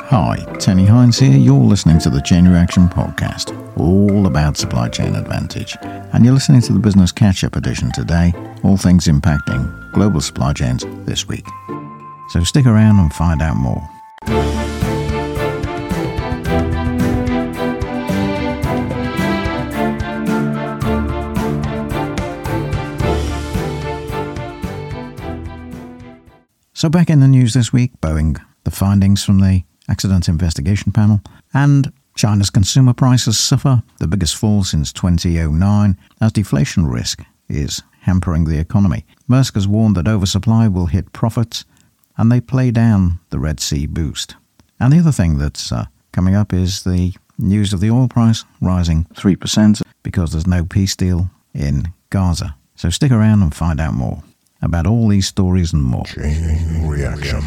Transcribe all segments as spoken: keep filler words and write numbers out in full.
Hi, Tony Hines here. You're listening to the Chain Reaction Podcast, all about supply chain advantage. And you're listening to the Business Catch-Up edition today, all things impacting global supply chains this week. So stick around and find out more. So back in the news this week, Boeing, the findings from the Accident Investigation Panel, and China's consumer prices suffer the biggest fall since two thousand nine as deflation risk is hampering the economy. Maersk has warned that oversupply will hit profits, and they play down the Red Sea boost. And the other thing that's uh, coming up is the news of the oil price rising three percent because there's no peace deal in Gaza. So stick around and find out more about all these stories and more. Chain Reaction.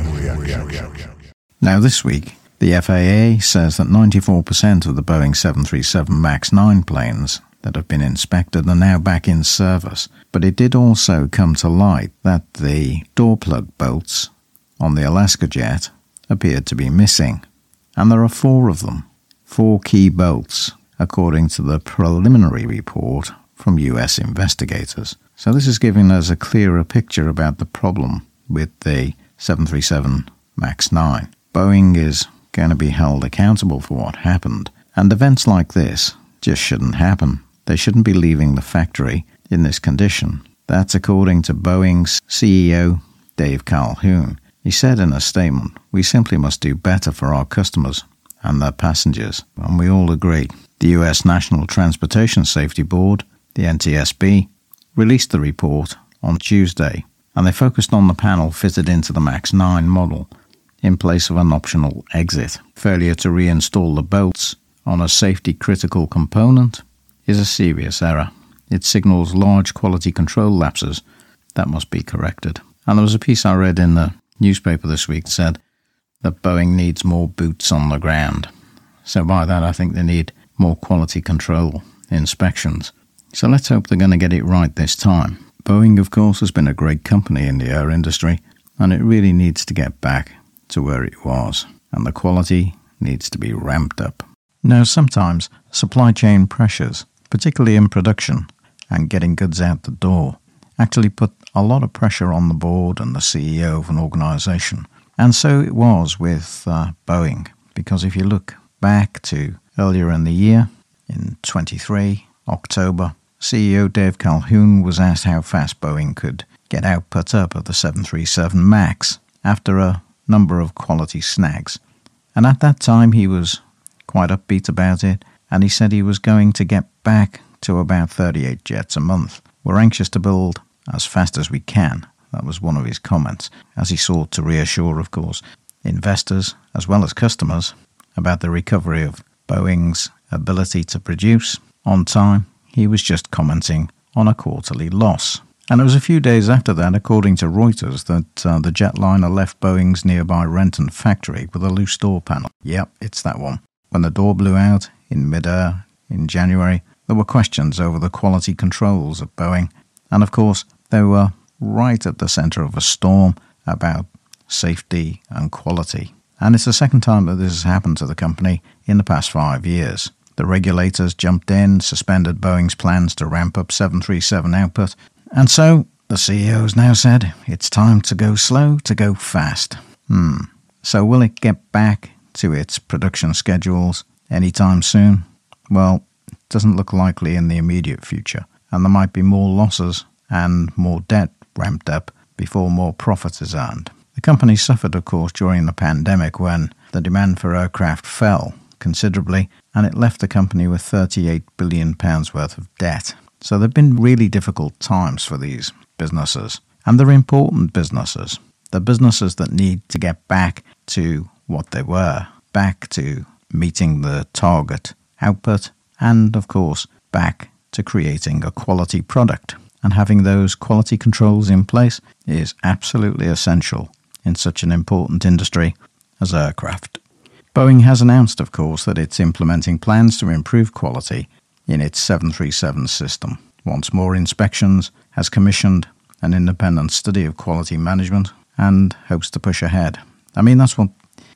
Now this week, the F A A says that ninety-four percent of the Boeing seven thirty-seven MAX nine planes that have been inspected are now back in service. But it did also come to light that the door plug bolts on the Alaska jet appeared to be missing. And there are four of them, four key bolts, according to the preliminary report from U S investigators. So this is giving us a clearer picture about the problem with the seven thirty-seven MAX nine. Boeing is going to be held accountable for what happened, and events like this just shouldn't happen. They shouldn't be leaving the factory in this condition. That's according to Boeing's C E O, Dave Calhoun. He said in a statement, "We simply must do better for our customers and their passengers." And we all agree. The U S National Transportation Safety Board, the N T S B, released the report on Tuesday, and they focused on the panel fitted into the MAX nine model in place of an optional exit. Failure to reinstall the bolts on a safety-critical component is a serious error. It signals large quality control lapses that must be corrected. And there was a piece I read in the newspaper this week that said that Boeing needs more boots on the ground. So by that, I think they need more quality control inspections. So let's hope they're going to get it right this time. Boeing, of course, has been a great company in the air industry, and it really needs to get back to where it was, and the quality needs to be ramped up. Now, sometimes supply chain pressures, particularly in production and getting goods out the door, actually put a lot of pressure on the board and the C E O of an organization. And so it was with uh, Boeing, because if you look back to earlier in the year, in twenty-three, October, C E O Dave Calhoun was asked how fast Boeing could get output up of the seven thirty-seven MAX after a number of quality snags. And at that time he was quite upbeat about it, and he said he was going to get back to about thirty-eight jets a month. We're anxious to build as fast as we can. That was one of his comments, as he sought to reassure, of course, investors as well as customers about the recovery of Boeing's ability to produce on time. He was just commenting on a quarterly loss. And it was a few days after that, according to Reuters, that uh, the jetliner left Boeing's nearby Renton factory with a loose door panel. Yep, it's that one. When the door blew out in mid-air in January, there were questions over the quality controls at Boeing. And of course, they were right at the center of a storm about safety and quality. And it's the second time that this has happened to the company in the past five years. The regulators jumped in, suspended Boeing's plans to ramp up seven thirty-seven output. And so, the C E O has now said, it's time to go slow to go fast. Hmm. So will it get back to its production schedules anytime soon? Well, it doesn't look likely in the immediate future. And there might be more losses and more debt ramped up before more profit is earned. The company suffered, of course, during the pandemic when the demand for aircraft fell considerably, and it left the company with thirty-eight billion pounds worth of debt. So there have been really difficult times for these businesses, and they're important businesses. They're businesses that need to get back to what they were, back to meeting the target output, and of course, back to creating a quality product. And having those quality controls in place is absolutely essential in such an important industry as aircraft. Boeing has announced, of course, that it's implementing plans to improve quality in its seven thirty-seven system. Once more inspections, has commissioned an independent study of quality management and hopes to push ahead. I mean, that's what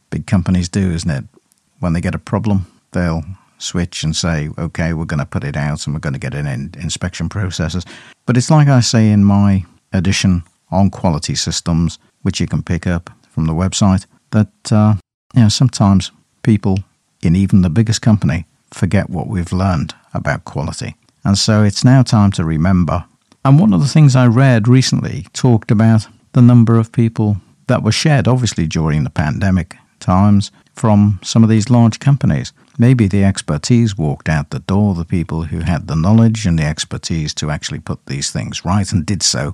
big companies do, isn't it? When they get a problem, they'll switch and say, okay, we're going to put it out and we're going to get it in inspection processes. But it's like I say in my edition on quality systems, which you can pick up from the website, that uh, you know, sometimes people in even the biggest company forget what we've learned about quality. And so it's now time to remember. And one of the things I read recently talked about the number of people that were shed, obviously during the pandemic times, from some of these large companies. Maybe the expertise walked out the door, the people who had the knowledge and the expertise to actually put these things right, and did so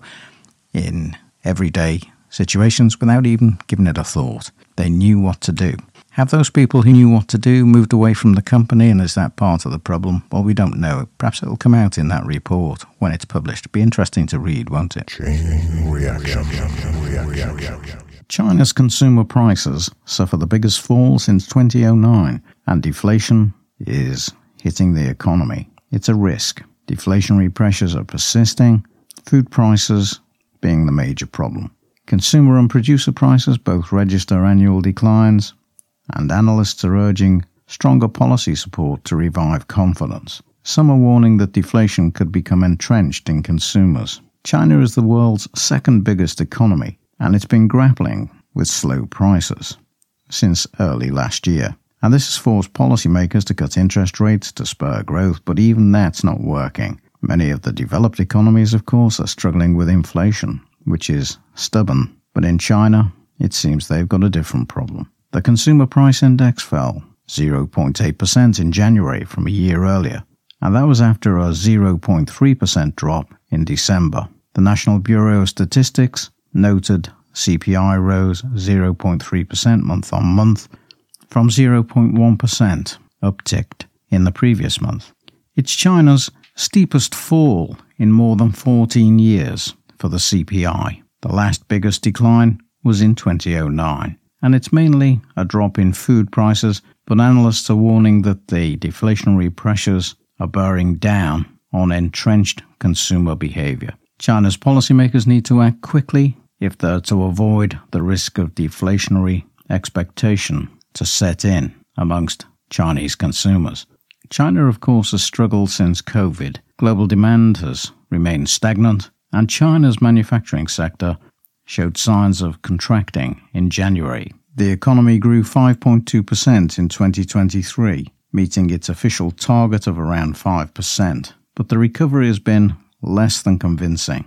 in everyday situations without even giving it a thought. They knew what to do. Have those people who knew what to do moved away from the company, and is that part of the problem? Well, we don't know. Perhaps it'll come out in that report when it's published. It'll be interesting to read, won't it? Chain reaction. reaction. China's consumer prices suffer the biggest fall since two thousand nine, and deflation is hitting the economy. It's a risk. Deflationary pressures are persisting, food prices being the major problem. Consumer and producer prices both register annual declines, and analysts are urging stronger policy support to revive confidence. Some are warning that deflation could become entrenched in consumers. China is the world's second biggest economy, and it's been grappling with slow prices since early last year. And this has forced policymakers to cut interest rates to spur growth, but even that's not working. Many of the developed economies, of course, are struggling with inflation, which is stubborn. But in China, it seems they've got a different problem. The Consumer Price Index fell zero point eight percent in January from a year earlier, and that was after a zero point three percent drop in December. The National Bureau of Statistics noted C P I rose zero point three percent month on month from zero point one percent upticked in the previous month. It's China's steepest fall in more than fourteen years for the C P I. The last biggest decline was in two thousand nine, and it's mainly a drop in food prices, but analysts are warning that the deflationary pressures are bearing down on entrenched consumer behavior. China's policymakers need to act quickly if they're to avoid the risk of deflationary expectation to set in amongst Chinese consumers. China, of course, has struggled since COVID. Global demand has remained stagnant, and China's manufacturing sector showed signs of contracting in January. The economy grew five point two percent in twenty twenty-three, meeting its official target of around five percent. But the recovery has been less than convincing.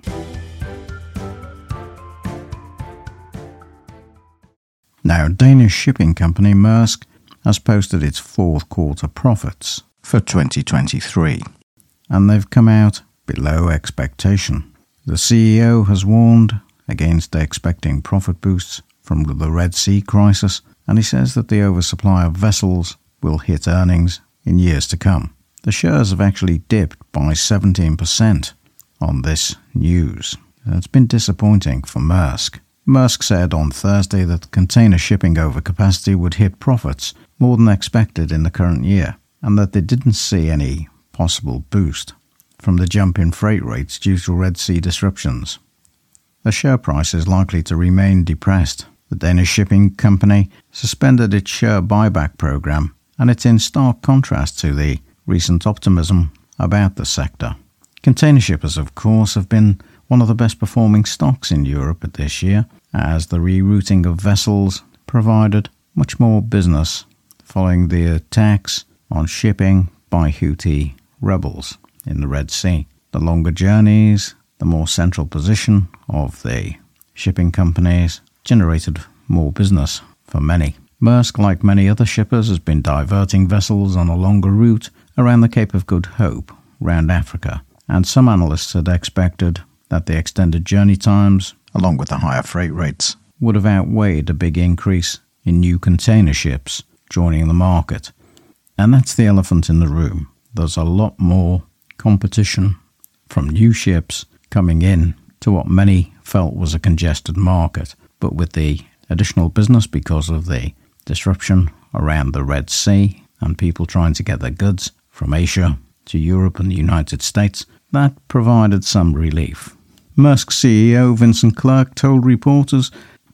Now, Danish shipping company Maersk has posted its fourth quarter profits for twenty twenty-three, and they've come out below expectation. The C E O has warned against expecting profit boosts from the Red Sea crisis, and he says that the oversupply of vessels will hit earnings in years to come. The shares have actually dipped by seventeen percent on this news. It's been disappointing for Maersk. Maersk said on Thursday that container shipping overcapacity would hit profits more than expected in the current year, and that they didn't see any possible boost from the jump in freight rates due to Red Sea disruptions. The share price is likely to remain depressed. The Danish shipping company suspended its share buyback program, and it's in stark contrast to the recent optimism about the sector. Container shippers, of course, have been one of the best performing stocks in Europe this year, as the rerouting of vessels provided much more business following the attacks on shipping by Houthi rebels in the Red Sea. The longer journeys, the more central position of the shipping companies generated more business for many. Maersk, like many other shippers, has been diverting vessels on a longer route around the Cape of Good Hope, round Africa, and some analysts had expected that the extended journey times, along with the higher freight rates, would have outweighed a big increase in new container ships joining the market. And that's the elephant in the room. There's a lot more competition from new ships coming in to what many felt was a congested market. But with the additional business because of the disruption around the Red Sea and people trying to get their goods from Asia to Europe and the United States, that provided some relief. Maersk C E O Vincent Clerc told reporters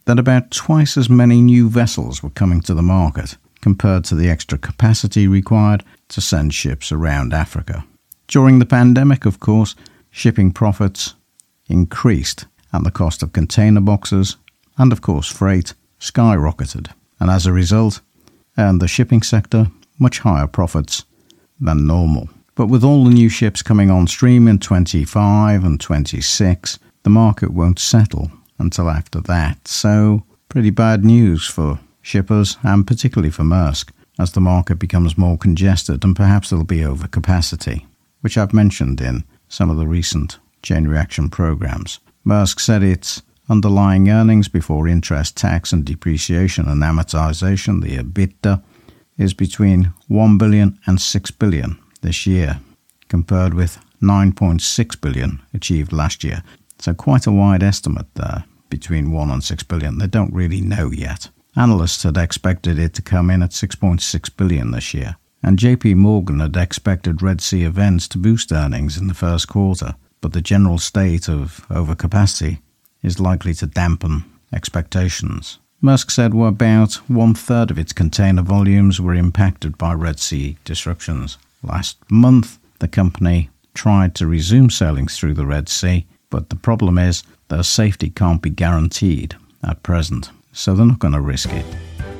that about twice as many new vessels were coming to the market compared to the extra capacity required to send ships around Africa. During the pandemic, of course, shipping profits increased and the cost of container boxes and, of course, freight skyrocketed, and as a result, earned the shipping sector much higher profits than normal. But with all the new ships coming on stream in twenty-five and twenty-six, the market won't settle until after that. So, pretty bad news for shippers and particularly for Maersk as the market becomes more congested and perhaps there'll be overcapacity, which I've mentioned in some of the recent chain reaction programs. Maersk said its underlying earnings before interest, tax and depreciation and amortization, the EBITDA, is between one billion dollars and six billion dollars this year, compared with nine point six billion dollars achieved last year. So quite a wide estimate there, between one and six billion dollars. They don't really know yet. Analysts had expected it to come in at six point six billion dollars this year, and J P Morgan had expected Red Sea events to boost earnings in the first quarter, but the general state of overcapacity is likely to dampen expectations. Maersk said well, about one-third of its container volumes were impacted by Red Sea disruptions. Last month, the company tried to resume sailings through the Red Sea, but the problem is their safety can't be guaranteed at present, so they're not going to risk it.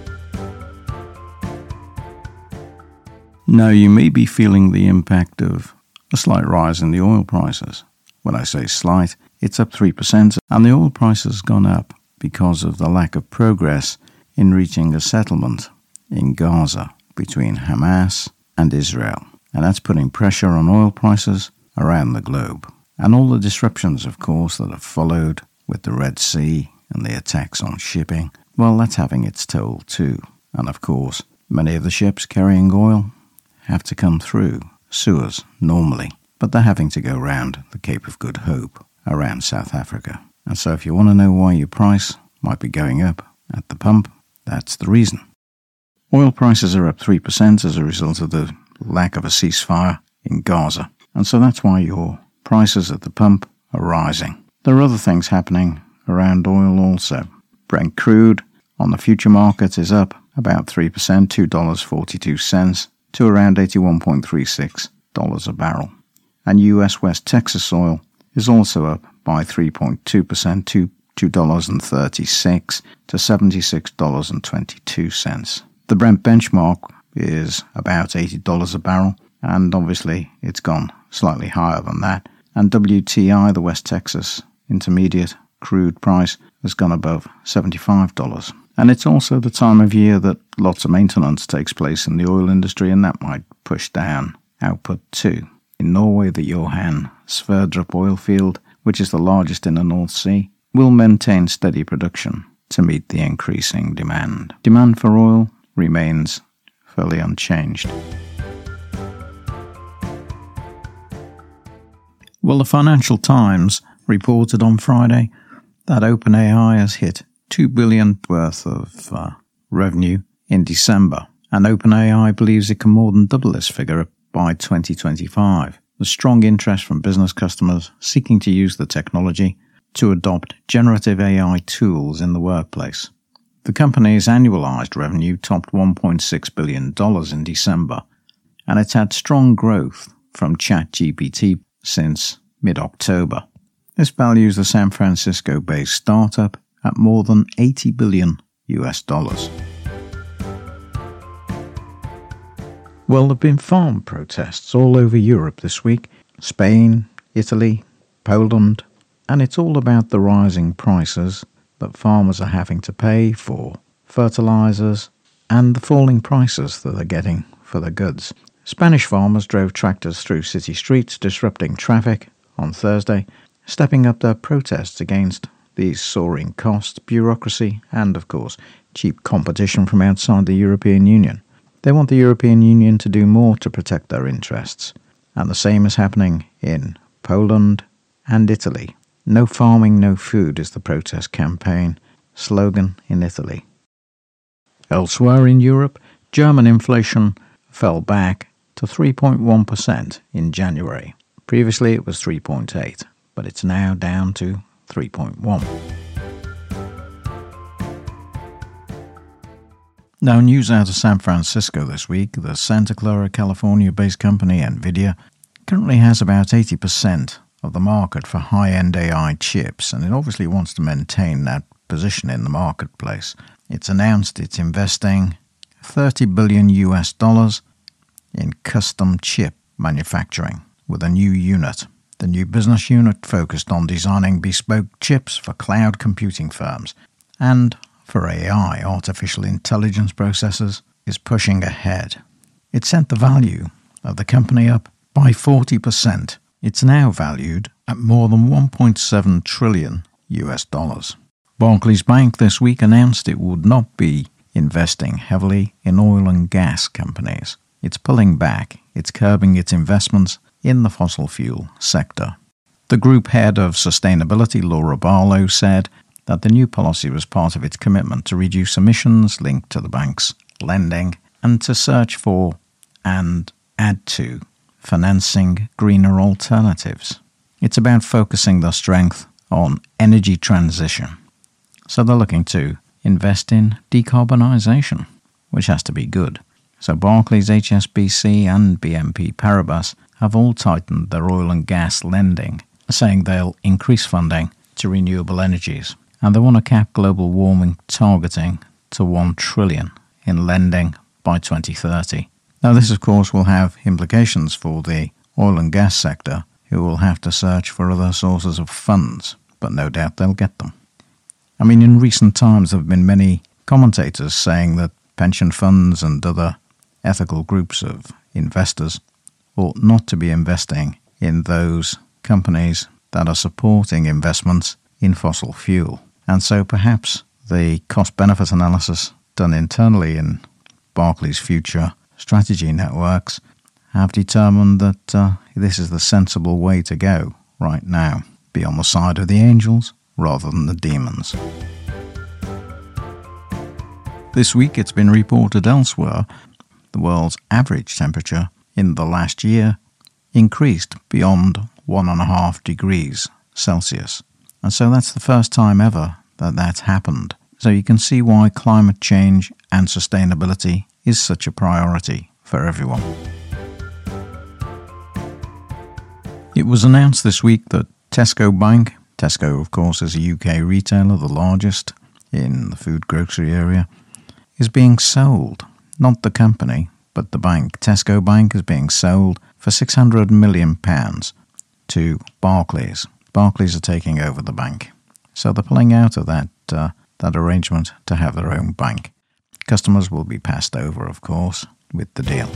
Now, you may be feeling the impact of a slight rise in the oil prices. When I say slight, it's up three percent, and the oil price has gone up because of the lack of progress in reaching a settlement in Gaza between Hamas and Israel. And that's putting pressure on oil prices around the globe. And all the disruptions, of course, that have followed with the Red Sea and the attacks on shipping, well, that's having its toll too. And of course, many of the ships carrying oil have to come through Suez normally, but they're having to go round the Cape of Good Hope around South Africa. And so if you want to know why your price might be going up at the pump, that's the reason. Oil prices are up three percent as a result of the lack of a ceasefire in Gaza. And so that's why your prices at the pump are rising. There are other things happening around oil also. Brent crude on the future market is up about three percent, two dollars and forty-two cents to around eighty-one point three six dollars a barrel. And U S West Texas oil is also up by three point two percent to two dollars and thirty-six cents to seventy-six dollars and twenty-two cents. The Brent benchmark is about eighty dollars a barrel, and obviously it's gone slightly higher than that. And W T I, the West Texas Intermediate crude price, has gone above seventy-five dollars. And it's also the time of year that lots of maintenance takes place in the oil industry, and that might push down output too. In Norway, the Johan Sverdrup oil field, which is the largest in the North Sea, will maintain steady production to meet the increasing demand. Demand for oil remains fairly unchanged. Well, the Financial Times reported on Friday that OpenAI has hit two billion dollars worth of uh, revenue in December, and OpenAI believes it can more than double this figure by twenty twenty-five. There's strong interest from business customers seeking to use the technology to adopt generative A I tools in the workplace. The company's annualized revenue topped one point six billion dollars in December, and it's had strong growth from ChatGPT since mid-October. This values the San Francisco-based startup at more than eighty billion U S dollars. Well, there have been farm protests all over Europe this week. Spain, Italy, Poland, and it's all about the rising prices that farmers are having to pay for fertilizers and the falling prices that they're getting for their goods. Spanish farmers drove tractors through city streets, disrupting traffic on Thursday, stepping up their protests against these soaring costs, bureaucracy, and, of course, cheap competition from outside the European Union. They want the European Union to do more to protect their interests, and the same is happening in Poland and Italy. No farming, no food is the protest campaign slogan in Italy. Elsewhere in Europe, German inflation fell back to three point one percent in January. Previously it was three point eight, but it's now down to three point one. Now, news out of San Francisco this week. The Santa Clara, California-based company NVIDIA currently has about eighty percent of the market for high-end A I chips, and it obviously wants to maintain that position in the marketplace. It's announced it's investing thirty billion U S dollars in custom chip manufacturing with a new unit. The new business unit focused on designing bespoke chips for cloud computing firms and for A I, artificial intelligence processors, is pushing ahead. It sent the value of the company up by forty percent. It's now valued at more than one point seven trillion U S dollars. Barclays Bank this week announced it would not be investing heavily in oil and gas companies. It's pulling back. It's curbing its investments in the fossil fuel sector. The group head of sustainability, Laura Barlow, said that the new policy was part of its commitment to reduce emissions linked to the bank's lending and to search for and add to financing greener alternatives. It's about focusing their strength on energy transition. So they're looking to invest in decarbonisation, which has to be good. So Barclays, H S B C and B N P Paribas have all tightened their oil and gas lending, saying they'll increase funding to renewable energies. And they want to cap global warming targeting to one trillion dollars in lending by twenty thirty. Now this, of course, will have implications for the oil and gas sector, who will have to search for other sources of funds, but no doubt they'll get them. I mean, in recent times there have been many commentators saying that pension funds and other ethical groups of investors ought not to be investing in those companies that are supporting investments in fossil fuel. And so perhaps the cost-benefit analysis done internally in Barclays Future Strategy Networks have determined that uh, this is the sensible way to go right now, be on the side of the angels rather than the demons. This week it's been reported elsewhere the world's average temperature in the last year increased beyond one and a half degrees Celsius. And so that's the first time ever that that's happened. So you can see why climate change and sustainability is such a priority for everyone. It was announced this week that Tesco Bank, Tesco of course is a U K retailer, the largest in the food grocery area, is being sold. Not the company, but the bank. Tesco Bank is being sold for six hundred million pounds to Barclays. Barclays are taking over the bank. So they're pulling out of that uh, that arrangement to have their own bank. Customers will be passed over, of course, with the deal.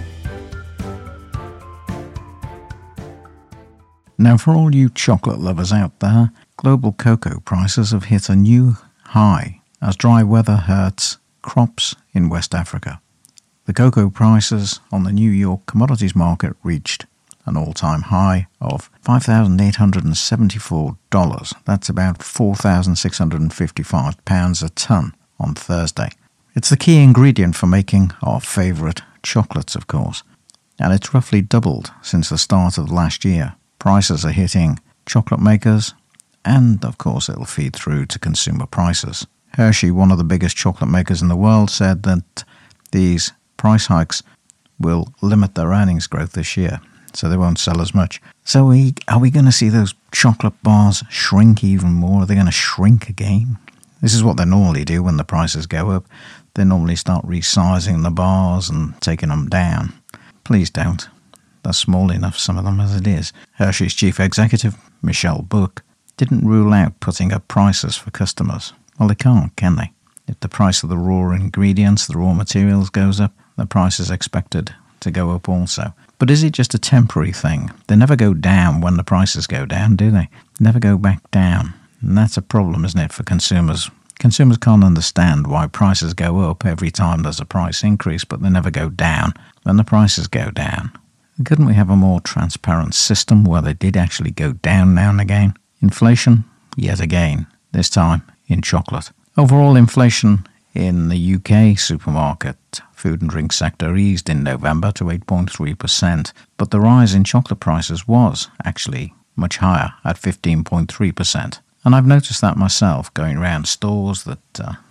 Now, for all you chocolate lovers out there, global cocoa prices have hit a new high as dry weather hurts crops in West Africa. The cocoa prices on the New York commodities market reached an all-time high of five thousand eight hundred seventy-four dollars. That's about four thousand six hundred fifty-five pounds a tonne on Thursday. It's the key ingredient for making our favourite chocolates, of course, and it's roughly doubled since the start of last year. Prices are hitting chocolate makers, and of course it'll feed through to consumer prices. Hershey, one of the biggest chocolate makers in the world, said that these price hikes will limit their earnings growth this year, so they won't sell as much. So we, are we going to see those chocolate bars shrink even more? Are they going to shrink again? This is what they normally do when the prices go up. They normally start resizing the bars and taking them down. Please don't. They're small enough, some of them, as it is. Hershey's chief executive, Michelle Buck, didn't rule out putting up prices for customers. Well, they can't, can they? If the price of the raw ingredients, the raw materials goes up, the price is expected to go up also. But is it just a temporary thing? They never go down when the prices go down, do they? Never go back down. And that's a problem, isn't it, for consumers? Consumers can't understand why prices go up every time there's a price increase, but they never go down when the prices go down. Couldn't we have a more transparent system where they did actually go down now and again? Inflation, yet again, this time in chocolate. Overall inflation in the U K supermarket food and drink sector eased in November to eight point three percent, but the rise in chocolate prices was actually much higher at fifteen point three percent. And I've noticed that myself going around stores that uh,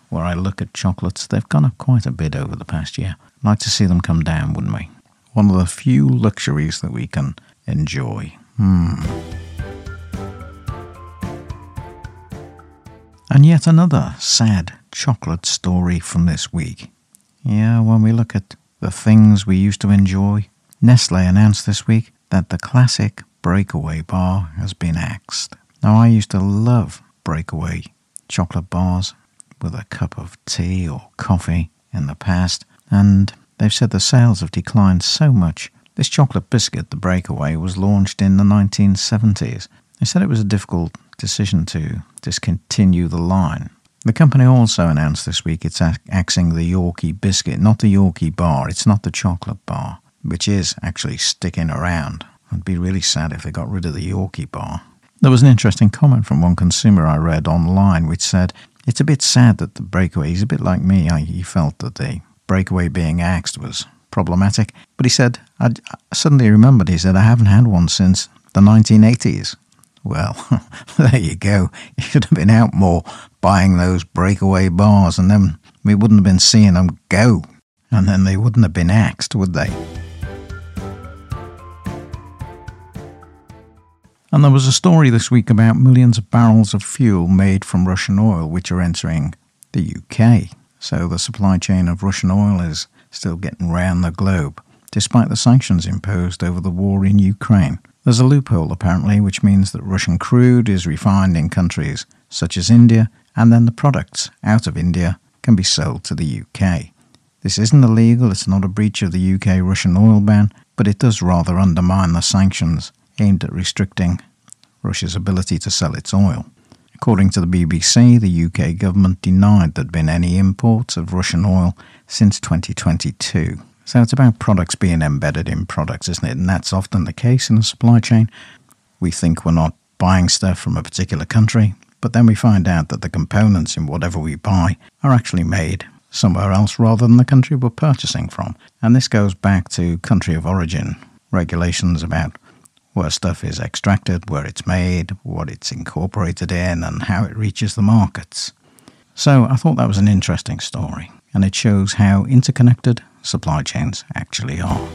where I look at chocolates, they've gone up quite a bit over the past year. I'd like to see them come down, wouldn't we? One of the few luxuries that we can enjoy. Hmm. And yet another sad chocolate story from this week. Yeah, when we look at the things we used to enjoy, Nestle announced this week that the classic Breakaway bar has been axed. Now, I used to love Breakaway chocolate bars with a cup of tea or coffee in the past, and they've said the sales have declined so much. This chocolate biscuit, the Breakaway, was launched in the nineteen seventies. They said it was a difficult decision to discontinue the line. The company also announced this week it's axing the Yorkie biscuit, not the Yorkie bar. It's not the chocolate bar, which is actually sticking around. It'd be really sad if they got rid of the Yorkie bar. There was an interesting comment from one consumer I read online which said, it's a bit sad that the Breakaway, he's a bit like me, I, he felt that the Breakaway being axed was problematic. But he said, I suddenly remembered, he said, I haven't had one since the nineteen eighties. Well, there you go. You should have been out more buying those Breakaway bars, and then we wouldn't have been seeing them go. And then they wouldn't have been axed, would they? And there was a story this week about millions of barrels of fuel made from Russian oil which are entering the U K. So the supply chain of Russian oil is still getting round the globe, despite the sanctions imposed over the war in Ukraine. There's a loophole apparently, which means that Russian crude is refined in countries such as India, and then the products out of India can be sold to the U K. This isn't illegal, it's not a breach of the U K-Russian oil ban, but it does rather undermine the sanctions aimed at restricting Russia's ability to sell its oil. According to the B B C, the U K government denied there'd been any imports of Russian oil since twenty twenty-two. So it's about products being embedded in products, isn't it? And that's often the case in the supply chain. We think we're not buying stuff from a particular country, but then we find out that the components in whatever we buy are actually made somewhere else rather than the country we're purchasing from. And this goes back to country of origin regulations about where stuff is extracted, where it's made, what it's incorporated in, and how it reaches the markets. So I thought that was an interesting story, and it shows how interconnected supply chains actually are.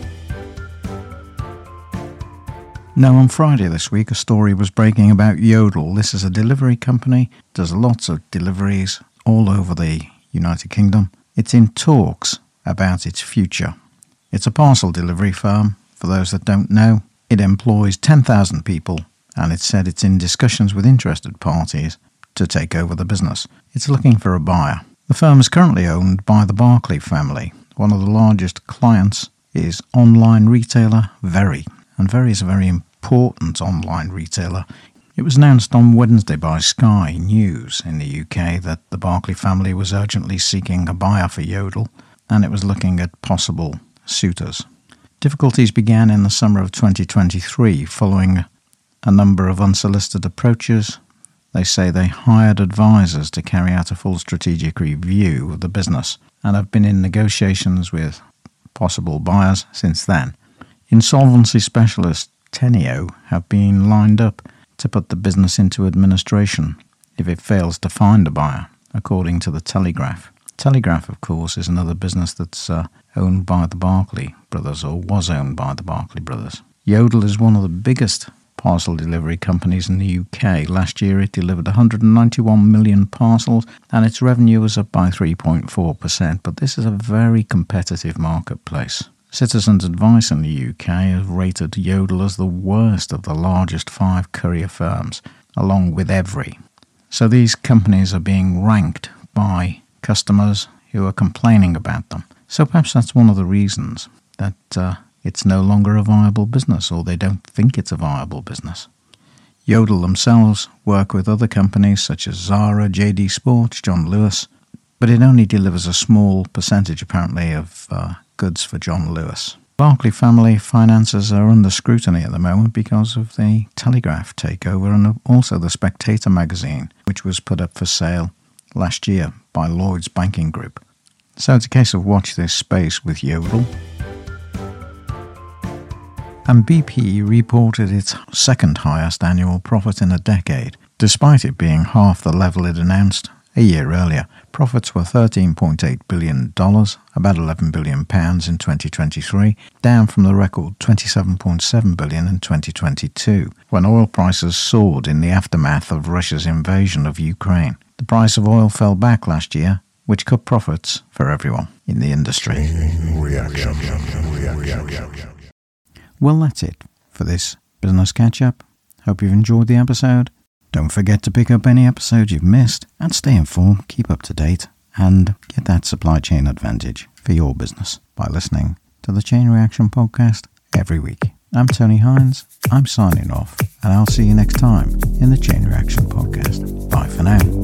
Now, on Friday this week, a story was breaking about Yodel. This is a delivery company, does lots of deliveries all over the United Kingdom. It's in talks about its future. It's a parcel delivery firm, for those that don't know. It employs ten thousand people, and it said it's in discussions with interested parties to take over the business. It's looking for a buyer. The firm is currently owned by the Barclay family. One of the largest clients is online retailer Very, and Very is a very important online retailer. It was announced on Wednesday by Sky News in the U K that the Barclay family was urgently seeking a buyer for Yodel, and it was looking at possible suitors. Difficulties began in the summer of twenty twenty-three following a number of unsolicited approaches. They say they hired advisors to carry out a full strategic review of the business and have been in negotiations with possible buyers since then. Insolvency specialists Teneo have been lined up to put the business into administration if it fails to find a buyer, according to the Telegraph. Telegraph, of course, is another business that's uh, owned by the Barclay brothers, or was owned by the Barclay brothers. Yodel is one of the biggest parcel delivery companies in the U K. Last year it delivered one hundred ninety-one million parcels, and its revenue was up by three point four percent, but this is a very competitive marketplace. Citizens Advice in the U K has rated Yodel as the worst of the largest five courier firms, along with Every. So these companies are being ranked by customers who are complaining about them. So perhaps that's one of the reasons that uh, it's no longer a viable business, or they don't think it's a viable business. Yodel themselves work with other companies such as Zara, J D Sports, John Lewis, but it only delivers a small percentage apparently of uh, goods for John Lewis. Barclay family finances are under scrutiny at the moment because of the Telegraph takeover and also the Spectator magazine, which was put up for sale last year by Lloyds Banking Group. So it's a case of watch this space with Yodel. And B P reported its second highest annual profit in a decade, despite it being half the level it announced A year earlier, profits were thirteen point eight billion dollars, about eleven billion pounds in twenty twenty-three, down from the record twenty-seven point seven billion dollars in twenty twenty-two, when oil prices soared in the aftermath of Russia's invasion of Ukraine. The price of oil fell back last year, which cut profits for everyone in the industry. Reaction. Reaction. Well, that's it for this Business Catch-Up. Hope you've enjoyed the episode. Don't forget to pick up any episode you've missed and stay informed, keep up to date, and get that supply chain advantage for your business by listening to the Chain Reaction Podcast every week. I'm Tony Hines. I'm signing off, and I'll see you next time in the Chain Reaction Podcast. Bye for now.